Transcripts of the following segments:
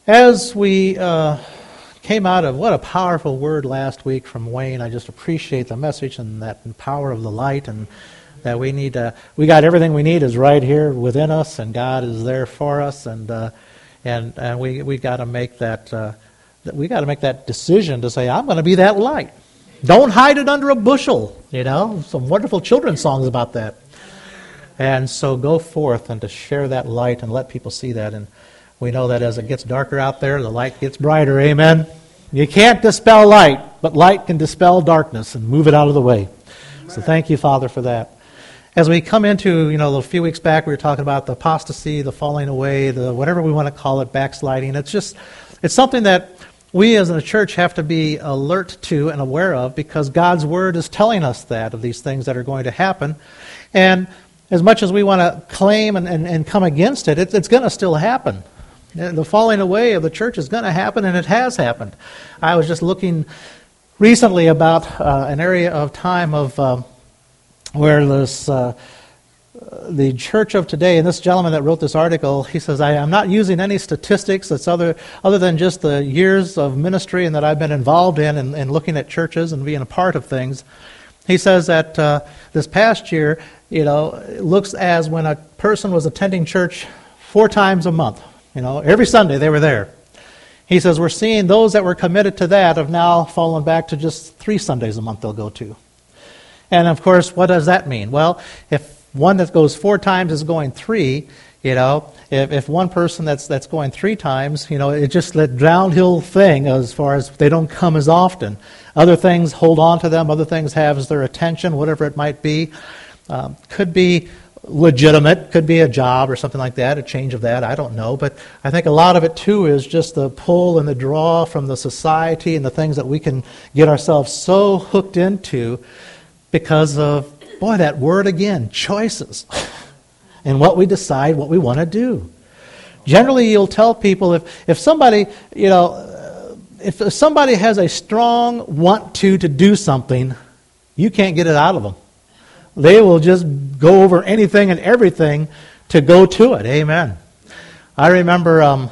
As we came out of, what a powerful word last week from Wayne. I just appreciate the message and that power of the light, and that we need we got everything we need is right here within us, and God is there for us, and we got to make that decision to say, I'm going to be that light. Don't hide it under a bushel. Some wonderful children's songs about that. And so go forth and to share that light and let people see that. And we know that as it gets darker out there, the light gets brighter. Amen. You can't dispel light, but light can dispel darkness and move it out of the way. So thank you, Father, for that. As we come into, a few weeks back, we were talking about the apostasy, the falling away, the whatever we want to call it, backsliding. It's something that we as a church have to be alert to and aware of, because God's Word is telling us that, of these things that are going to happen. And as much as we want to claim and come against it, it's going to still happen. The falling away of the church is going to happen, and it has happened. I was just looking recently about an area of time of where the church of today, and this gentleman that wrote this article, he says, I'm not using any statistics that's other than just the years of ministry and that I've been involved in and looking at churches and being a part of things. He says that this past year, it looks as when a person was attending church 4 times a month. Every Sunday they were there. He says we're seeing those that were committed to that have now fallen back to just 3 Sundays a month they'll go to. And of course, what does that mean? Well, if one that goes 4 times is going 3, if one person that's going 3 times, it's just that downhill thing as far as they don't come as often. Other things hold on to them. Other things have their attention, whatever it might be. Could be legitimate, could be a job or something like that, a change of that, I don't know. But I think a lot of it too is just the pull and the draw from the society and the things that we can get ourselves so hooked into because of, boy, that word again, choices, and what we decide what we want to do. Generally, you'll tell people if somebody, if somebody has a strong want to do something, you can't get it out of them. They will just go over anything and everything to go to it. Amen. I remember, I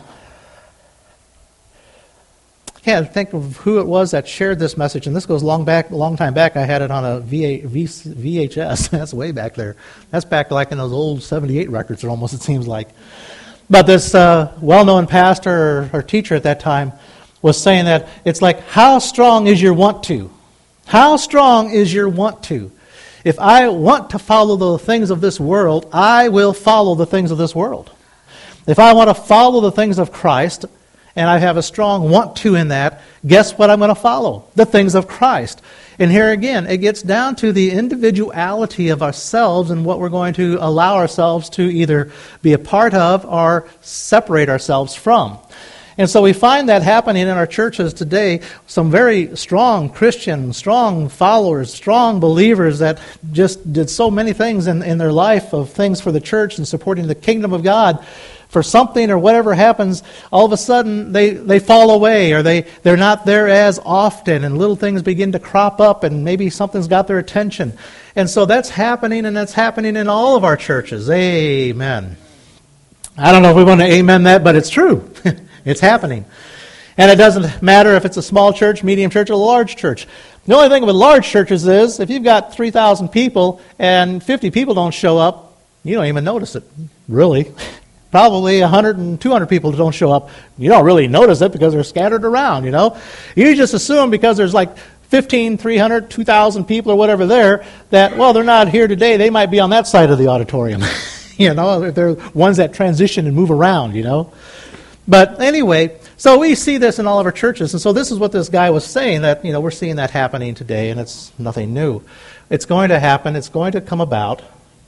can't think of who it was that shared this message, and this goes long time back. I had it on a VHS. That's way back there. That's back like in those old 78 records, almost, it seems like. But this well-known pastor or teacher at that time was saying that it's like, how strong is your want to? How strong is your want to? If I want to follow the things of this world, I will follow the things of this world. If I want to follow the things of Christ, and I have a strong want to in that, guess what I'm going to follow? The things of Christ. And here again, it gets down to the individuality of ourselves and what we're going to allow ourselves to either be a part of or separate ourselves from. And so we find that happening in our churches today. Some very strong Christians, strong followers, strong believers that just did so many things in their life of things for the church and supporting the kingdom of God. For something or whatever happens, all of a sudden they fall away, or they're not there as often, and little things begin to crop up, and maybe something's got their attention. And so that's happening, and that's happening in all of our churches. Amen. I don't know if we want to amen that, but it's true. It's happening. And it doesn't matter if it's a small church, medium church, or a large church. The only thing with large churches is if you've got 3,000 people and 50 people don't show up, you don't even notice it, really. Probably 100 and 200 people don't show up. You don't really notice it because they're scattered around, You just assume because there's like 15, 300, 2,000 people or whatever there that, well, they're not here today. They might be on that side of the auditorium. If they're ones that transition and move around, But anyway, so we see this in all of our churches. And so this is what this guy was saying, that, we're seeing that happening today, and it's nothing new. It's going to happen. It's going to come about.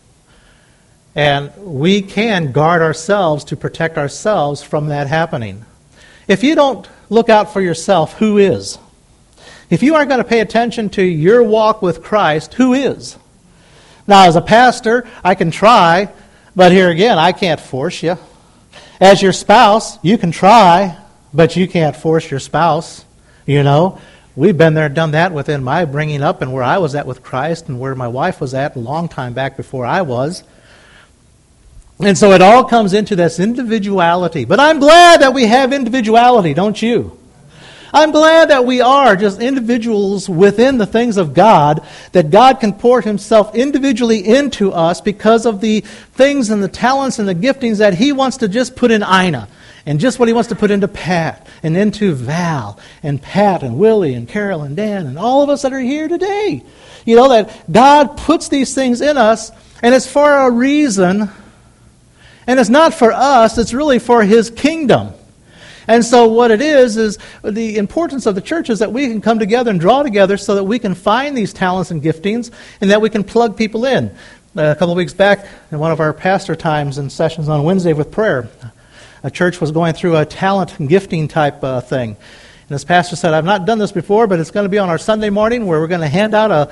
And we can guard ourselves to protect ourselves from that happening. If you don't look out for yourself, who is? If you aren't going to pay attention to your walk with Christ, who is? Now, as a pastor, I can try, but here again, I can't force you. As your spouse, you can try, but you can't force your spouse. We've been there, done that within my bringing up and where I was at with Christ and where my wife was at a long time back before I was. And so it all comes into this individuality. But I'm glad that we have individuality, don't you? I'm glad that we are just individuals within the things of God, that God can pour Himself individually into us because of the things and the talents and the giftings that He wants to just put in Ina, and just what He wants to put into Pat, and into Val, and Pat, and Willie, and Carol, and Dan, and all of us that are here today. You know, that God puts these things in us, and it's for a reason, and it's not for us, it's really for His kingdom. And so what it is the importance of the church is that we can come together and draw together so that we can find these talents and giftings and that we can plug people in. A couple of weeks back, in one of our pastor times and sessions on Wednesday with prayer, a church was going through a talent and gifting type thing. And this pastor said, I've not done this before, but it's going to be on our Sunday morning where we're going to hand out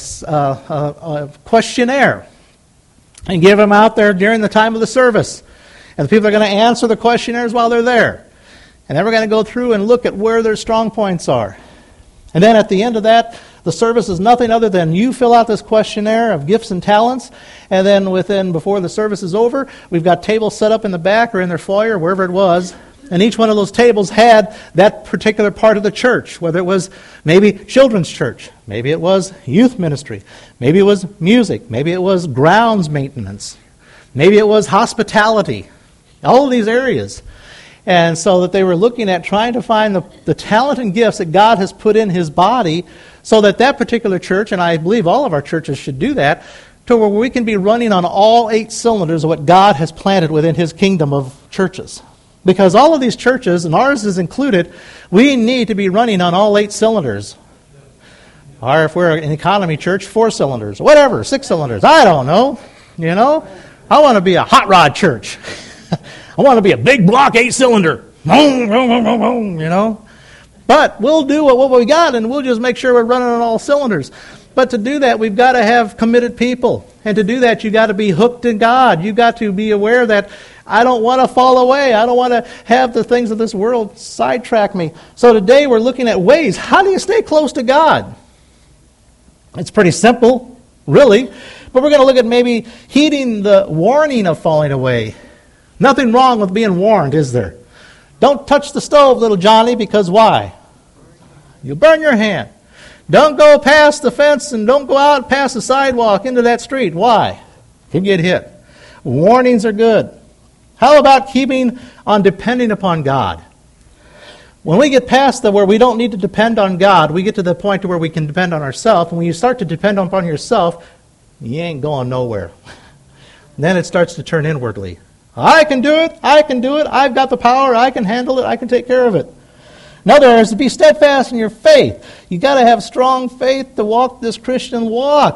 a questionnaire and give them out there during the time of the service. And the people are going to answer the questionnaires while they're there. And then we're going to go through and look at where their strong points are. And then at the end of that, the service is nothing other than you fill out this questionnaire of gifts and talents. And then before the service is over, we've got tables set up in the back or in their foyer, wherever it was. And each one of those tables had that particular part of the church, whether it was maybe children's church, maybe it was youth ministry, maybe it was music, maybe it was grounds maintenance, maybe it was hospitality, all of these areas. And so that they were looking at trying to find the talent and gifts that God has put in His body so that that particular church, and I believe all of our churches should do that, to where we can be running on all 8 cylinders of what God has planted within His kingdom of churches. Because all of these churches, and ours is included, we need to be running on all 8 cylinders. Or if we're an economy church, 4 cylinders, whatever, 6 cylinders, I don't know. You know, I want to be a hot rod church. I want to be a big block 8-cylinder. You know. But we'll do what we got, and we'll just make sure we're running on all cylinders. But to do that, we've got to have committed people. And to do that, you've got to be hooked in God. You've got to be aware that I don't want to fall away. I don't want to have the things of this world sidetrack me. So today we're looking at ways. How do you stay close to God? It's pretty simple, really. But we're going to look at maybe heeding the warning of falling away. Nothing wrong with being warned, is there? Don't touch the stove, little Johnny, because why? You'll burn your hand. Don't go past the fence and don't go out past the sidewalk into that street. Why? You get hit. Warnings are good. How about keeping on depending upon God? When we get past where we don't need to depend on God, we get to the point where we can depend on ourselves. And when you start to depend upon yourself, you ain't going nowhere. Then it starts to turn inwardly. I can do it. I can do it. I've got the power. I can handle it. I can take care of it. Another is to be steadfast in your faith. You've got to have strong faith to walk this Christian walk.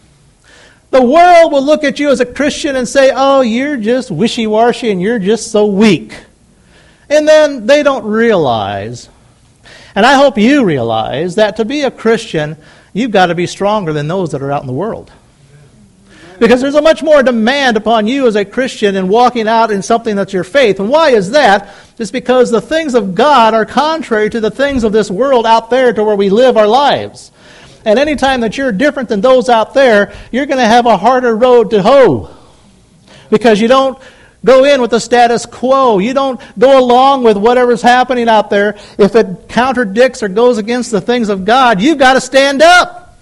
The world will look at you as a Christian and say, oh, you're just wishy-washy and you're just so weak. And then they don't realize, and I hope you realize, that to be a Christian, you've got to be stronger than those that are out in the world. Because there's a much more demand upon you as a Christian in walking out in something that's your faith. And why is that? It's because the things of God are contrary to the things of this world out there to where we live our lives. And anytime that you're different than those out there, you're going to have a harder road to hoe. Because you don't go in with the status quo. You don't go along with whatever's happening out there. If it contradicts or goes against the things of God, you've got to stand up.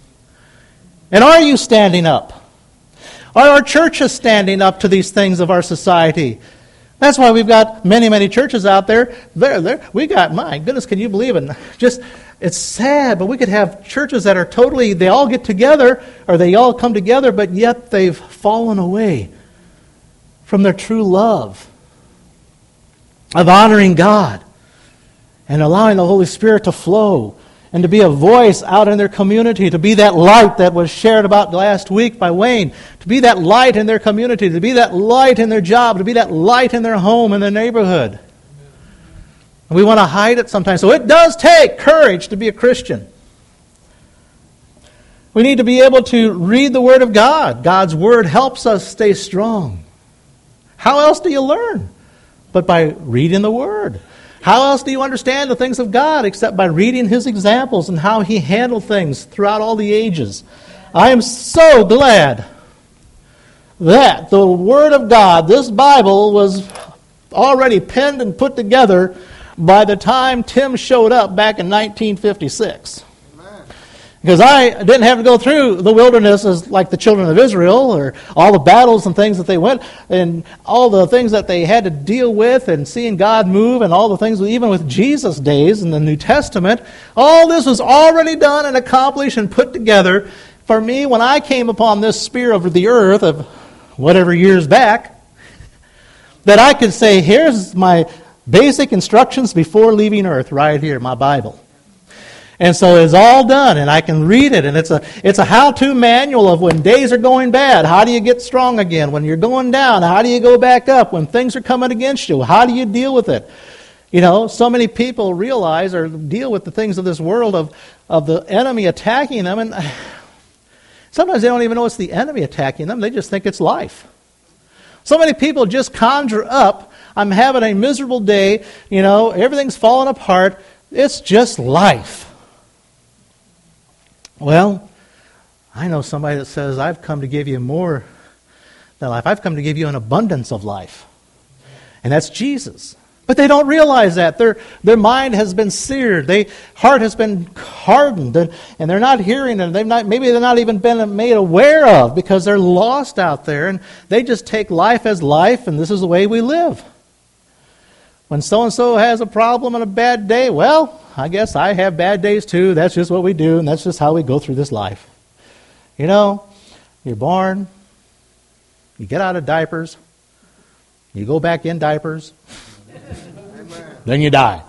And are you standing up? Are our churches standing up to these things of our society? That's why we've got many, many churches out there. We got, my goodness, can you believe it? Just, it's sad, but we could have churches that are totally, they all get together, or they all come together, but yet they've fallen away from their true love of honoring God and allowing the Holy Spirit to flow and to be a voice out in their community, to be that light that was shared about last week by Wayne, to be that light in their community, to be that light in their job, to be that light in their home, in their neighborhood. And we want to hide it sometimes. So it does take courage to be a Christian. We need to be able to read the Word of God. God's Word helps us stay strong. How else do you learn? But by reading the Word. How else do you understand the things of God except by reading His examples and how He handled things throughout all the ages? I am so glad that the Word of God, this Bible, was already penned and put together by the time Tim showed up back in 1956. Because I didn't have to go through the wilderness as like the children of Israel, or all the battles and things that they went, and all the things that they had to deal with, and seeing God move, and all the things, even with Jesus' days in the New Testament. All this was already done and accomplished and put together for me when I came upon this sphere of the earth of whatever years back, that I could say, here's my basic instructions before leaving earth right here, my Bible. And so it's all done, and I can read it, and it's a how-to manual of when days are going bad. How do you get strong again? When you're going down, how do you go back up? When things are coming against you, how do you deal with it? You know, so many people realize or deal with the things of this world of the enemy attacking them, and sometimes they don't even know it's the enemy attacking them. They just think it's life. So many people just conjure up, I'm having a miserable day, you know, everything's falling apart. It's just life. Well, I know somebody that says, I've come to give you more than life. I've come to give you an abundance of life. And that's Jesus. But they don't realize that. Their mind has been seared. Their heart has been hardened. And they're not hearing it. Maybe they're not even been made aware of, because they're lost out there. And they just take life as life, and this is the way we live. When so-and-so has a problem and a bad day, well, I guess I have bad days too. That's just what we do, and that's just how we go through this life. You know, you're born, you get out of diapers, you go back in diapers, then you die.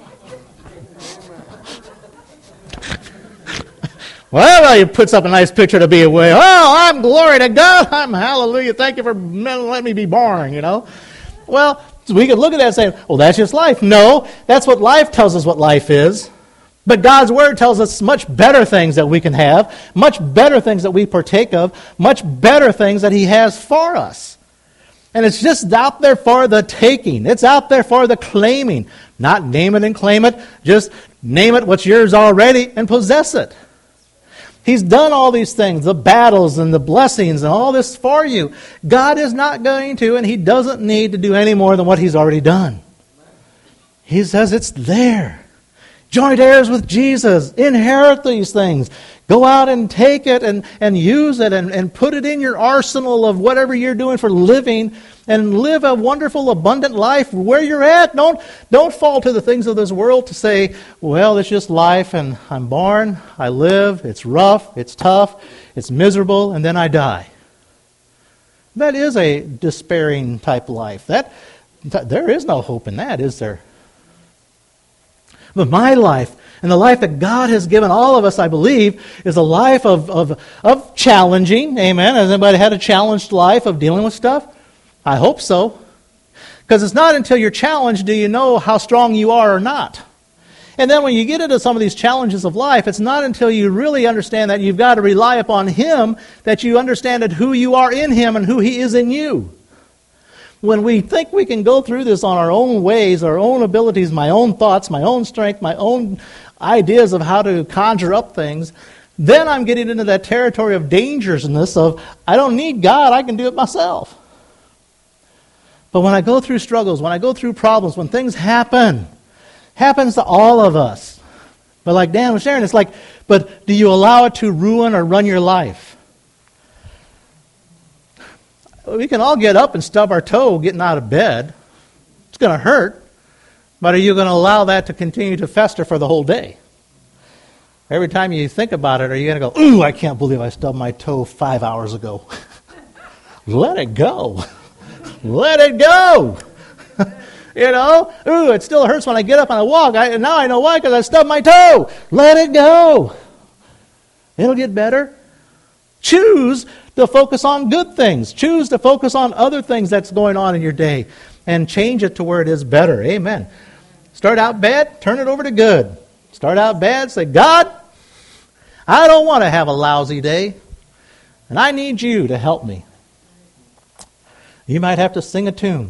Well, he puts up a nice picture to be away. Oh, I'm glory to God. I'm hallelujah. Thank you for letting me be born, you know. Well, so we could look at that and say, well, that's just life. No, that's what life tells us what life is. But God's Word tells us much better things that we can have, much better things that we partake of, much better things that He has for us. And it's just out there for the taking. It's out there for the claiming. Not name it and claim it. Just name it what's yours already and possess it. He's done all these things, the battles and the blessings and all this for you. God is not going to, and He doesn't need to do any more than what He's already done. He says it's there. Joint heirs with Jesus. Inherit these things. Go out and take it and use it and put it in your arsenal of whatever you're doing for living, and live a wonderful, abundant life where you're at. Don't fall to the things of this world to say, well, it's just life, and I'm born, I live, it's rough, it's tough, it's miserable, and then I die. That is a despairing type life. There is no hope in that, is there? But my life, and the life that God has given all of us, I believe, is a life of challenging. Amen. Has anybody had a challenged life of dealing with stuff? I hope so. Because it's not until you're challenged do you know how strong you are or not. And then when you get into some of these challenges of life, it's not until you really understand that you've got to rely upon Him that you understand who you are in Him and who He is in you. When we think we can go through this on our own ways, our own abilities, my own thoughts, my own strength, my own ideas of how to conjure up things, then I'm getting into that territory of dangerousness of, I don't need God, I can do it myself. But when I go through struggles, when I go through problems, when things happens to all of us. But like Dan was sharing, it's like, but do you allow it to ruin or run your life? We can all get up and stub our toe getting out of bed. It's going to hurt. But are you going to allow that to continue to fester for the whole day? Every time you think about it, are you going to go, ooh, I can't believe I stubbed my toe 5 hours ago. Let it go. Let it go. You know, ooh, it still hurts when I get up and I walk. Now I know why, because I stubbed my toe. Let it go. It'll get better. Choose to focus on good things. Choose to focus on other things that's going on in your day and change it to where it is better. Amen. Start out bad, turn it over to good. Start out bad, say, God, I don't want to have a lousy day, and I need you to help me. You might have to sing a tune.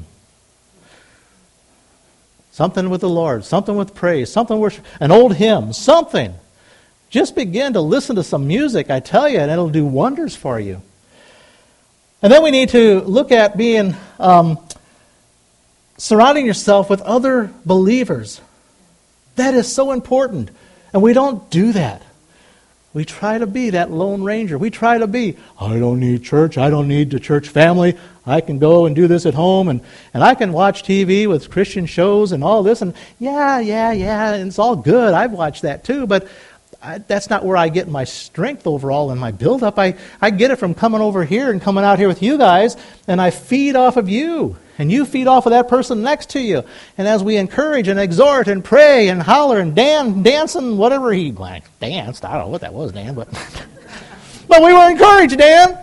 Something with the Lord, something with praise, something worship, an old hymn, something. Just begin to listen to some music, I tell you, and it'll do wonders for you. And then we need to look at being surrounding yourself with other believers. That is so important. And we don't do that. We try to be that lone ranger. We try to be, I don't need church. I don't need the church family. I can go and do this at home. And I can watch TV with Christian shows and all this. And yeah, and it's all good. I've watched that too. But that's not where I get my strength overall and my build-up. I get it from coming over here and coming out here with you guys. And I feed off of you. And you feed off of that person next to you. And as we encourage and exhort and pray and holler and dance and whatever he danced, I don't know what that was, Dan, but but we were encouraged, Dan.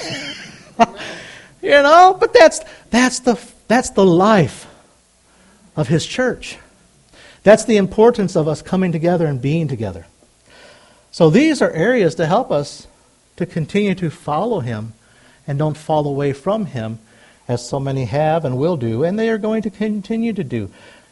But that's the life of his church. That's the importance of us coming together and being together. So these are areas to help us to continue to follow him and don't fall away from him, as so many have and will do, and they are going to continue to do.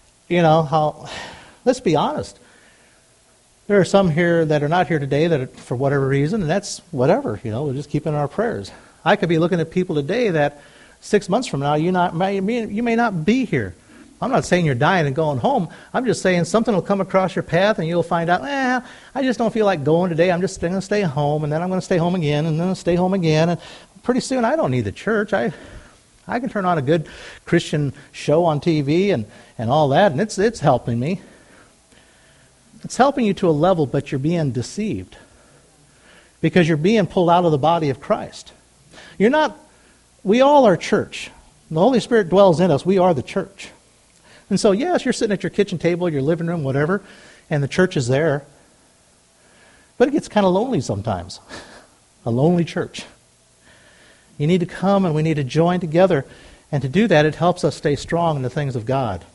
Let's be honest. There are some here that are not here today that for whatever reason, and that's whatever, we'll just keep in our prayers. I could be looking at people today that 6 months from now, you may not be here. I'm not saying you're dying and going home. I'm just saying something will come across your path and you'll find out, I just don't feel like going today. I'm just going to stay home, and then I'm going to stay home again, and then I'll stay home again. And pretty soon I don't need the church. I can turn on a good Christian show on TV and all that, and it's helping me. It's helping you to a level, but you're being deceived because you're being pulled out of the body of Christ. We all are church. The Holy Spirit dwells in us. We are the church. And so, yes, you're sitting at your kitchen table, your living room, whatever, and the church is there. But it gets kind of lonely sometimes. A lonely church. You need to come and we need to join together. And to do that, it helps us stay strong in the things of God.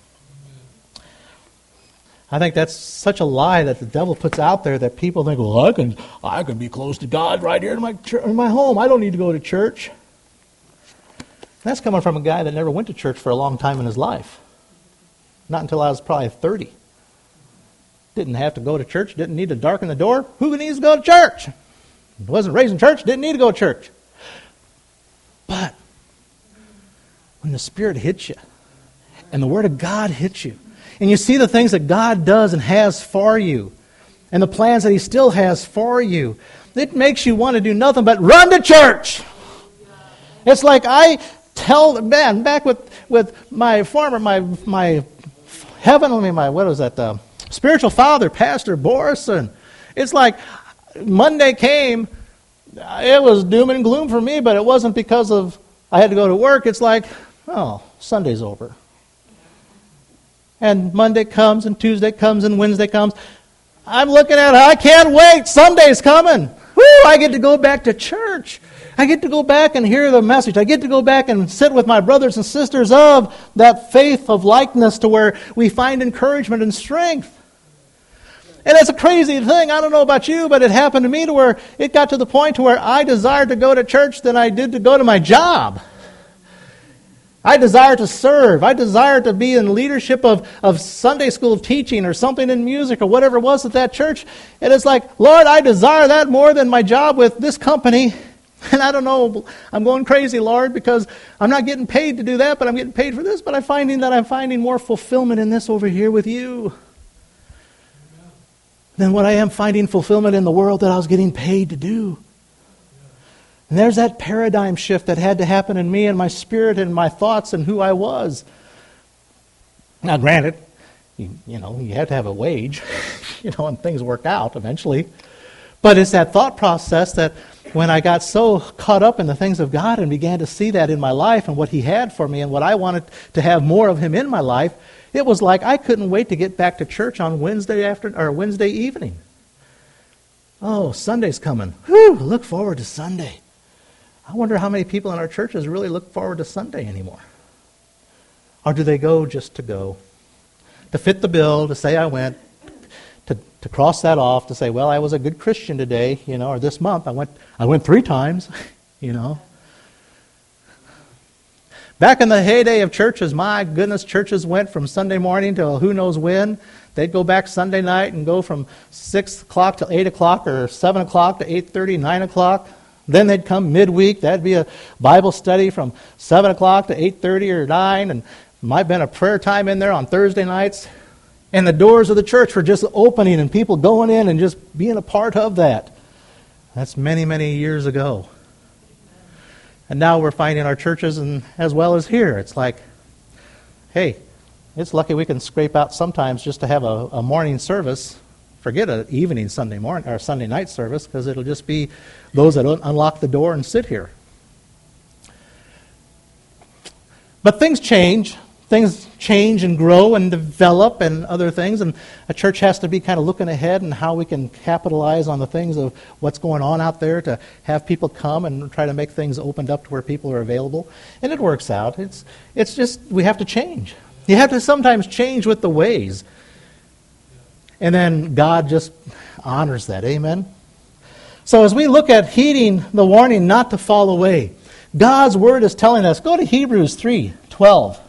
I think that's such a lie that the devil puts out there that people think, well, I can be close to God right here in my home. I don't need to go to church. That's coming from a guy that never went to church for a long time in his life. Not until I was probably 30. Didn't have to go to church. Didn't need to darken the door. Who needs to go to church? Wasn't raised in church. Didn't need to go to church. But when the Spirit hits you and the Word of God hits you and you see the things that God does and has for you and the plans that He still has for you, it makes you want to do nothing but run to church. It's like I tell, man, back with my spiritual father, Pastor Borison. It's like Monday came. It was doom and gloom for me, but it wasn't because of I had to go to work. It's like, Sunday's over. And Monday comes, and Tuesday comes, and Wednesday comes. I'm looking at it. I can't wait. Sunday's coming. Woo! I get to go back to church. I get to go back and hear the message. I get to go back and sit with my brothers and sisters of that faith of likeness to where we find encouragement and strength. And it's a crazy thing. I don't know about you, but it happened to me to where it got to the point to where I desired to go to church than I did to go to my job. I desire to serve. I desire to be in leadership of Sunday school teaching or something in music or whatever it was at that church. And it's like, Lord, I desire that more than my job with this company. And I don't know, I'm going crazy, Lord, because I'm not getting paid to do that, but I'm getting paid for this. But I'm finding more fulfillment in this over here with you than what I am finding fulfillment in the world that I was getting paid to do. And there's that paradigm shift that had to happen in me and my spirit and my thoughts and who I was. Now, granted, you have to have a wage, and things work out eventually. But it's that thought process that when I got so caught up in the things of God and began to see that in my life and what He had for me and what I wanted to have more of Him in my life, it was like I couldn't wait to get back to church on Wednesday evening. Oh, Sunday's coming. Whew, look forward to Sunday. I wonder how many people in our churches really look forward to Sunday anymore. Or do they go just to go? To fit the bill, to say I went, to cross that off, to say, well, I was a good Christian today, or this month. I went 3 times, Back in the heyday of churches, my goodness, churches went from Sunday morning till who knows when. They'd go back Sunday night and go from 6 o'clock to 8 o'clock or 7 o'clock to 8:30, 9 o'clock. Then they'd come midweek. That'd be a Bible study from 7 o'clock to 8:30 or 9, and might have been a prayer time in there on Thursday nights. And the doors of the church were just opening and people going in and just being a part of that. That's many, many years ago. And now we're finding our churches, and as well as here, it's like, hey, it's lucky we can scrape out sometimes just to have a morning service. Forget an evening Sunday morning or Sunday night service, because it'll just be those that unlock the door and sit here. But things change. Things change and grow and develop and other things, and a church has to be kind of looking ahead and how we can capitalize on the things of what's going on out there to have people come and try to make things opened up to where people are available. And it works out. It's just we have to change. You have to sometimes change with the ways. And then God just honors that. Amen? So as we look at heeding the warning not to fall away, God's Word is telling us, go to Hebrews 3:12.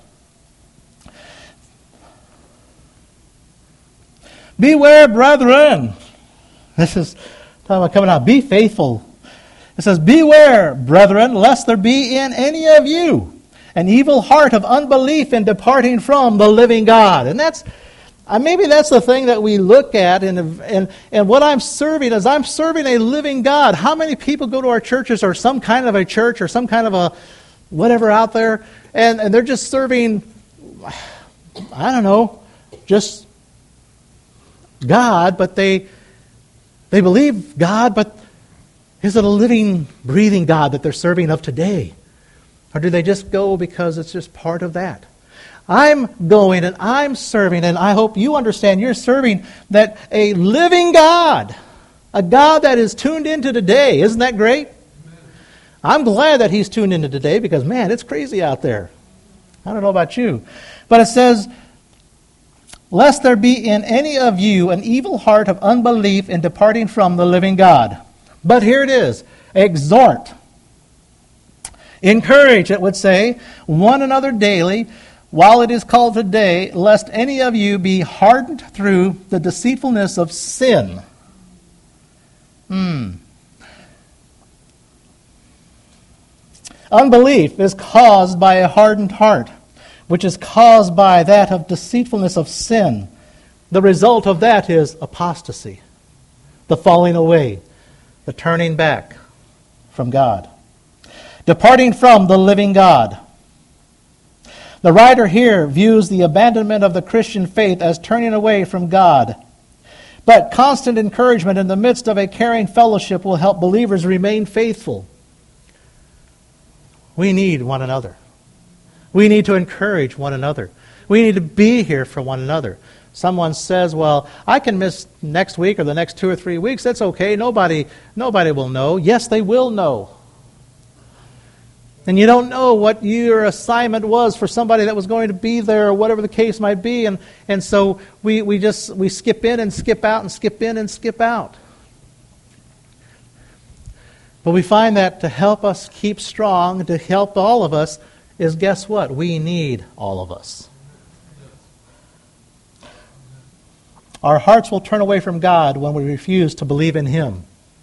Beware, brethren. This is talking about coming out. Be faithful. It says, beware, brethren, lest there be in any of you an evil heart of unbelief in departing from the living God. And that's maybe that's the thing that we look at. And what I'm serving is I'm serving a living God. How many people go to our churches or some kind of a church or some kind of a whatever out there, and they're just serving, I don't know, just God, but they believe God, but is it a living, breathing God that they're serving of today? Or do they just go because it's just part of that? I'm going and I'm serving, and I hope you understand you're serving that a living God, a God that is tuned into today. Isn't that great? Amen. I'm glad that He's tuned into today because, man, it's crazy out there. I don't know about you. But it says, lest there be in any of you an evil heart of unbelief in departing from the living God. But here it is, exhort. Encourage, it would say, one another daily, while it is called today, lest any of you be hardened through the deceitfulness of sin. Unbelief is caused by a hardened heart, which is caused by that of deceitfulness of sin. The result of that is apostasy, the falling away, the turning back from God, departing from the living God. The writer here views the abandonment of the Christian faith as turning away from God. But constant encouragement in the midst of a caring fellowship will help believers remain faithful. We need one another. We need to encourage one another. We need to be here for one another. Someone says, well, I can miss next week or the next 2 or 3 weeks. That's okay. Nobody will know. Yes, they will know. And you don't know what your assignment was for somebody that was going to be there or whatever the case might be. And so we skip in and skip out and skip in and skip out. But we find that to help us keep strong, to help all of us, is guess what? We need all of us. Our hearts will turn away from God when we refuse to believe in Him.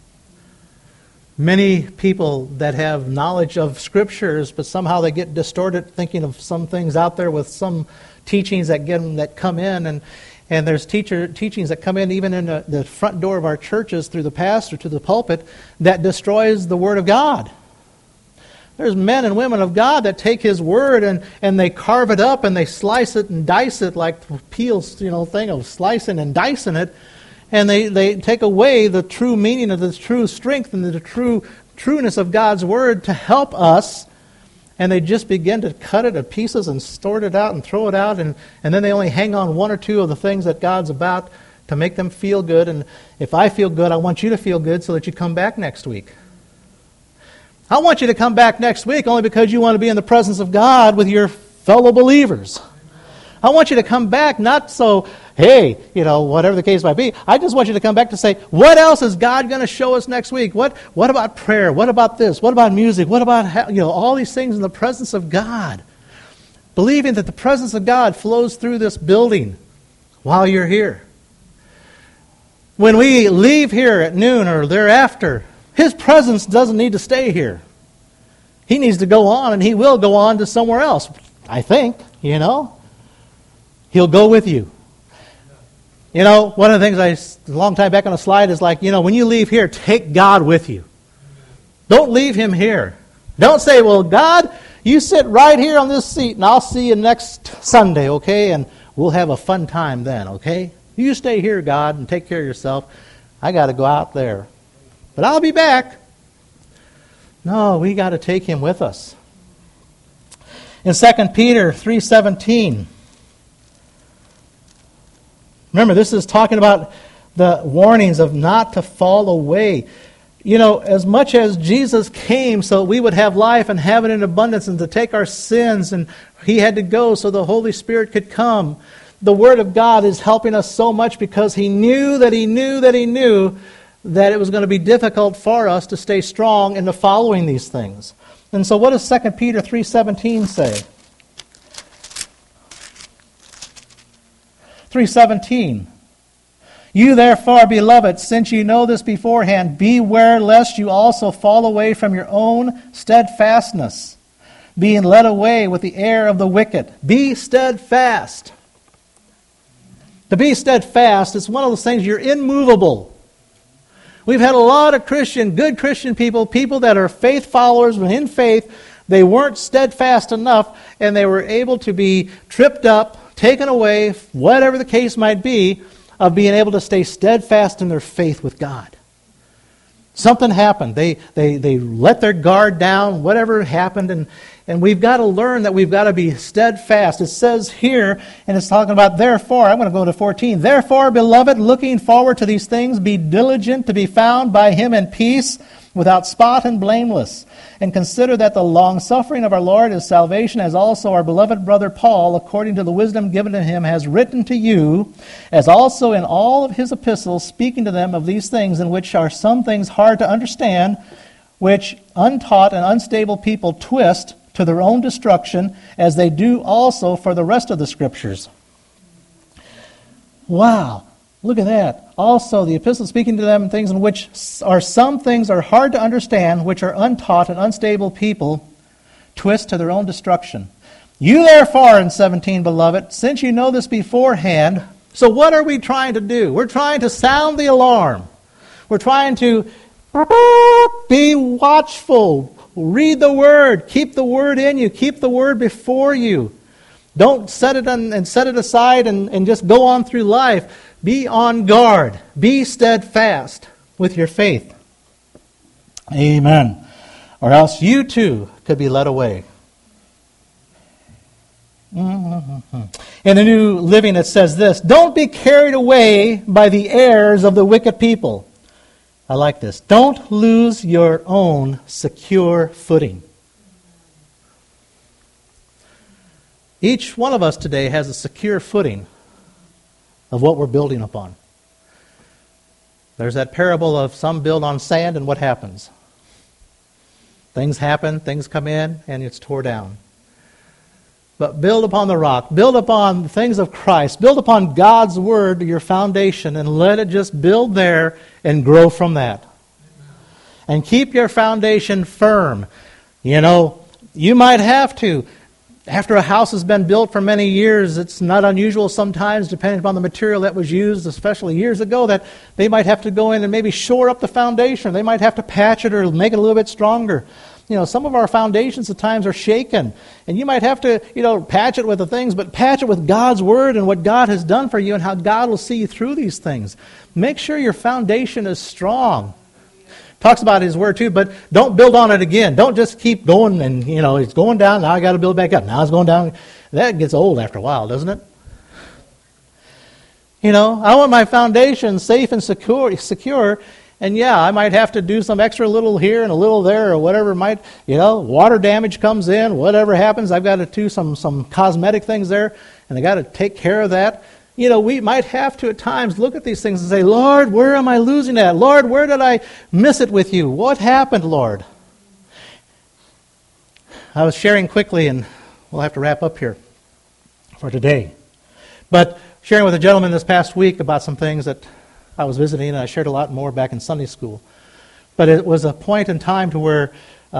Many people that have knowledge of Scriptures, but somehow they get distorted thinking of some things out there with some teachings that come in, and there's teachings that come in even in the front door of our churches through the pastor to the pulpit that destroys the Word of God. There's men and women of God that take His Word and they carve it up and they slice it and dice it like Peel's thing of slicing and dicing it. And they take away the true meaning of the true strength and the true trueness of God's Word to help us. And they just begin to cut it to pieces and sort it out and throw it out. And then they only hang on 1 or 2 of the things that God's about to make them feel good. And if I feel good, I want you to feel good so that you come back next week. I want you to come back next week only because you want to be in the presence of God with your fellow believers. I want you to come back not so, hey, whatever the case might be. I just want you to come back to say, what else is God going to show us next week? What about prayer? What about this? What about music? What about all these things in the presence of God? Believing that the presence of God flows through this building while you're here. When we leave here at noon or thereafter, His presence doesn't need to stay here. He needs to go on, and He will go on to somewhere else, I think, He'll go with you. One of the things a long time back on a slide is like, when you leave here, take God with you. Don't leave Him here. Don't say, well, God, you sit right here on this seat, and I'll see you next Sunday, okay? And we'll have a fun time then, okay? You stay here, God, and take care of yourself. I got to go out there. But I'll be back. No, we got to take Him with us. In 2 Peter 3:17, remember, this is talking about the warnings of not to fall away. As much as Jesus came so we would have life and have it in abundance and to take our sins, and He had to go so the Holy Spirit could come, the Word of God is helping us so much because He knew that it was going to be difficult for us to stay strong into following these things. And so what does 2 Peter 3:17 say? 3:17. You therefore, beloved, since you know this beforehand, beware lest you also fall away from your own steadfastness, being led away with the error of the wicked. Be steadfast. To be steadfast is one of those things, you're immovable. We've had a lot of good Christian people that are faith followers, but in faith, they weren't steadfast enough, and they were able to be tripped up, taken away, whatever the case might be, of being able to stay steadfast in their faith with God. Something happened. They let their guard down, whatever happened, and we've got to learn that we've got to be steadfast. It says here, and it's talking about therefore, I'm going to go to 14. Therefore, beloved, looking forward to these things, be diligent to be found by Him in peace, without spot and blameless. And consider that the long-suffering of our Lord is salvation, as also our beloved brother Paul, according to the wisdom given to him, has written to you, as also in all of his epistles, speaking to them of these things, in which are some things hard to understand, which untaught and unstable people twist to their own destruction, as they do also for the rest of the Scriptures. Wow. Look at that. Also, the epistle speaking to them things in which are some things are hard to understand, which are untaught and unstable people twist to their own destruction. You therefore, in 17, beloved, since you know this beforehand, so what are we trying to do? We're trying to sound the alarm. We're trying to be watchful. Read the Word. Keep the Word in you. Keep the Word before you. Don't set it and set it aside and just go on through life. Be on guard. Be steadfast with your faith. Amen. Or else you too could be led away. In the New Living it says this, don't be carried away by the errors of the wicked people. I like this. Don't lose your own secure footing. Each one of us today has a secure footing of what we're building upon. There's that parable of some build on sand, and what happens? Things happen, things come in, and it's tore down. But build upon the rock. Build upon the things of Christ. Build upon God's Word, your foundation, and let it just build there and grow from that. And keep your foundation firm. You might have to. After a house has been built for many years, it's not unusual sometimes, depending upon the material that was used, especially years ago, that they might have to go in and maybe shore up the foundation. They might have to patch it or make it a little bit stronger. Some of our foundations at times are shaken, and you might have to, patch it with the things, but patch it with God's Word and what God has done for you and how God will see you through these things. Make sure your foundation is strong. Talks about His Word too, but don't build on it again. Don't just keep going and, it's going down, now I got to build back up. Now it's going down. That gets old after a while, doesn't it? I want my foundation safe and secure, and I might have to do some extra little here and a little there or whatever might, water damage comes in, whatever happens, I've got to do some cosmetic things there, and I got to take care of that. We might have to at times look at these things and say, Lord, where am I losing at? Lord, where did I miss it with you? What happened, Lord? I was sharing quickly, and we'll have to wrap up here for today. But sharing with a gentleman this past week about some things that I was visiting, and I shared a lot more back in Sunday school. But it was a point in time to where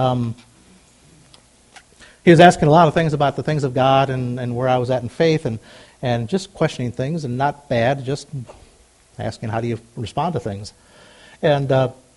he was asking a lot of things about the things of God and where I was at in faith and just questioning things, and not bad, just asking how do you respond to things. And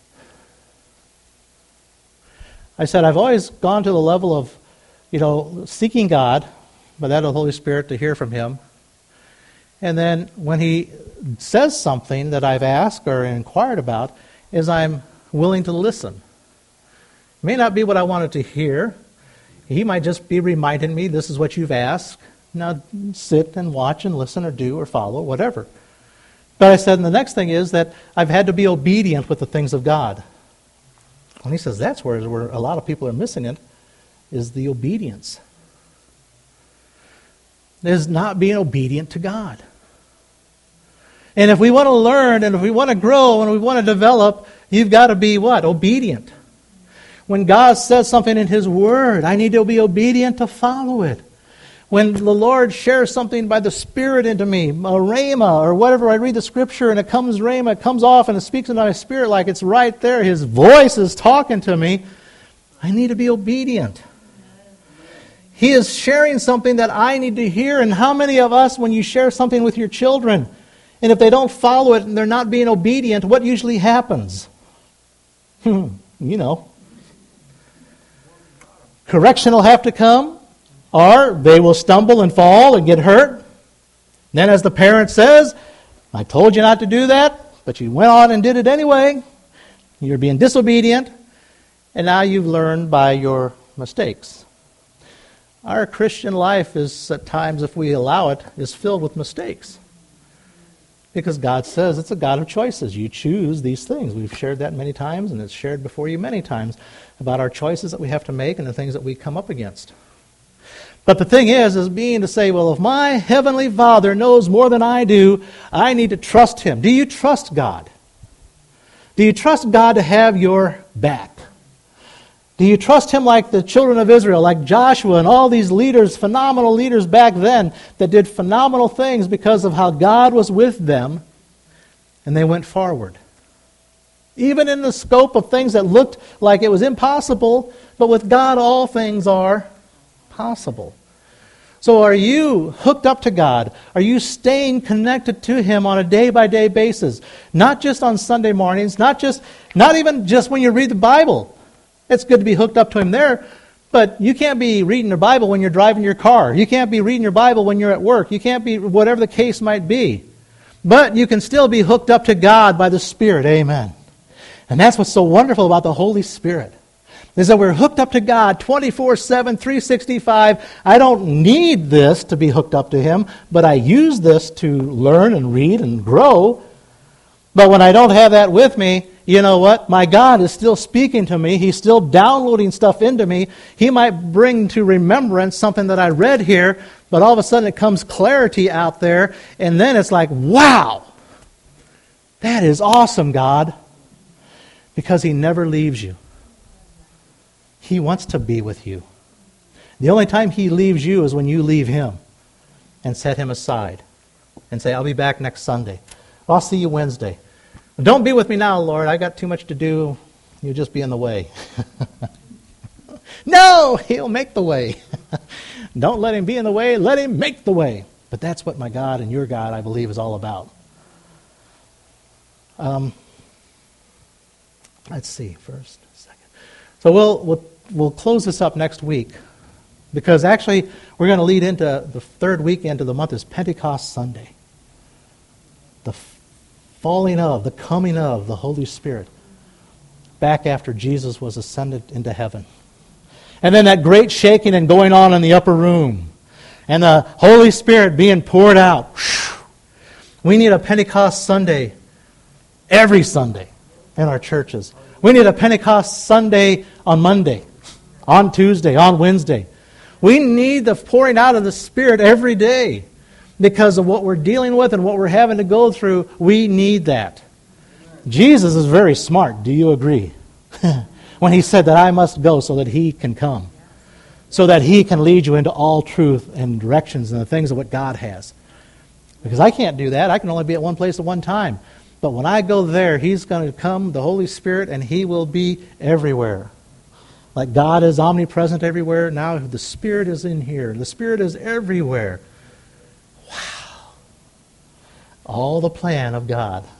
I said, I've always gone to the level of, seeking God, by that of the Holy Spirit, to hear from Him. And then when He says something that I've asked or inquired about, is I'm willing to listen. It may not be what I wanted to hear. He might just be reminding me, this is what you've asked. Now sit and watch and listen or do or follow, whatever. But I said, and the next thing is that I've had to be obedient with the things of God. And he says that's where a lot of people are missing it, is the obedience. Is not being obedient to God. And if we want to learn, and if we want to grow, and we want to develop, you've got to be what? Obedient. When God says something in His Word, I need to be obedient to follow it. When the Lord shares something by the Spirit into me, a rhema, or whatever, I read the Scripture and it comes rhema, it comes off and it speaks into my spirit like it's right there. His voice is talking to me. I need to be obedient. He is sharing something that I need to hear. And how many of us, when you share something with your children, and if they don't follow it and they're not being obedient, what usually happens? Correction will have to come. Or they will stumble and fall and get hurt. Then as the parent says, I told you not to do that, but you went on and did it anyway. You're being disobedient. And now you've learned by your mistakes. Our Christian life is, at times, if we allow it, is filled with mistakes. Because God says it's a God of choices. You choose these things. We've shared that many times, and it's shared before you many times about our choices that we have to make and the things that we come up against. But the thing is being to say, well, if my Heavenly Father knows more than I do, I need to trust Him. Do you trust God? Do you trust God to have your back? Do you trust Him like the children of Israel, like Joshua and all these leaders, phenomenal leaders back then that did phenomenal things because of how God was with them and they went forward? Even in the scope of things that looked like it was impossible, but with God all things are possible. So are you hooked up to God? Are you staying connected to Him on a day-by-day basis? Not just on Sunday mornings, not even just when you read the Bible. It's good to be hooked up to Him there, but you can't be reading the Bible when you're driving your car. You can't be reading your Bible when you're at work. You can't be, whatever the case might be. But you can still be hooked up to God by the Spirit. Amen. And that's what's so wonderful about the Holy Spirit, is that we're hooked up to God 24/7, 365. I don't need this to be hooked up to Him, but I use this to learn and read and grow. But when I don't have that with me, you know what? My God is still speaking to me. He's still downloading stuff into me. He might bring to remembrance something that I read here, but all of a sudden it comes clarity out there, and then it's like, wow! That is awesome, God. Because He never leaves you. He wants to be with you. The only time He leaves you is when you leave Him and set Him aside and say, I'll be back next Sunday. I'll see you Wednesday. Don't be with me now, Lord. I got too much to do. You'll just be in the way. No, He'll make the way. Don't let Him be in the way. Let Him make the way. But that's what my God and your God, I believe, is all about. Let's see, first, second. So we'll close this up next week, because actually we're going to lead into the third weekend of the month is Pentecost Sunday. The falling of, the coming of the Holy Spirit back after Jesus was ascended into heaven. And then that great shaking and going on in the upper room. And the Holy Spirit being poured out. We need a Pentecost Sunday every Sunday in our churches. We need a Pentecost Sunday on Monday, on Tuesday, on Wednesday. We need the pouring out of the Spirit every day because of what we're dealing with and what we're having to go through. We need that. Jesus is very smart. Do you agree? When He said that I must go so that He can come. So that He can lead you into all truth and directions and the things of what God has. Because I can't do that. I can only be at one place at one time. But when I go there, He's going to come, the Holy Spirit, and He will be everywhere. Like God is omnipresent everywhere, now the Spirit is in here. The Spirit is everywhere. Wow. All the plan of God.